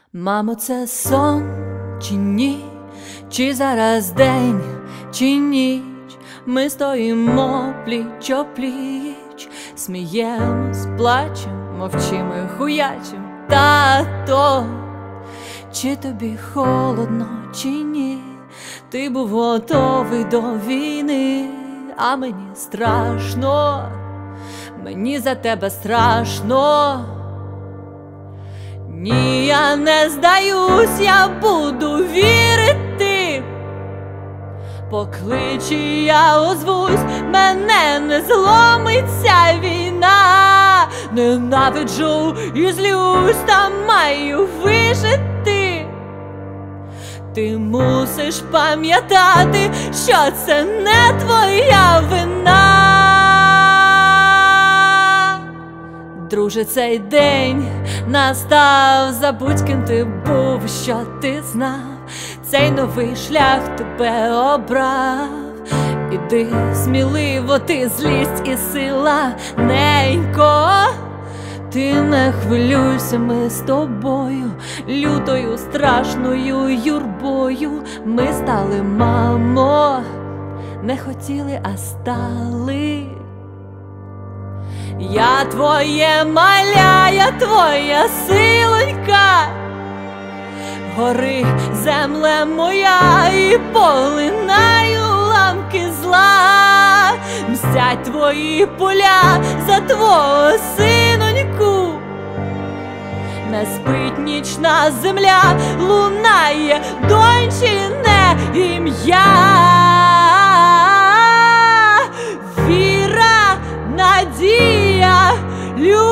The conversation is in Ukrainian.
Мамо, це сон чи ні? Чи зараз день, чи ніч? Ми стоїмо пліч-о-пліч, сміємось, плачем, мовчимо і хуячим. Тато, чи тобі холодно, чи ні? Ти був готовий до війни, а мені страшно, мені за тебе страшно. Ні, я не здаюсь, я буду вірити. Поклич і я озвусь, мене не зломить ця війна. Ненавиджу і злюсь, та маю вижити. Ти мусиш пам'ятати, що це не твоя вина. Друже, цей день настав, забудь, ким ти був, що ти знав. Цей новий шлях тебе обрав. Іди сміливо, ти злість і сила, ненько. Ти не хвилюйся, ми з тобою, лютою, страшною юрбою. Ми стали, мамо, не хотіли, а стали. Я твоє маля, я твоя силонька. Гори, земле моя, і полинаю ламки зла. Мстять твої поля за твого синоньку. Не спить нічна земля, лунає дончине ім'я. Віра, надія, любов.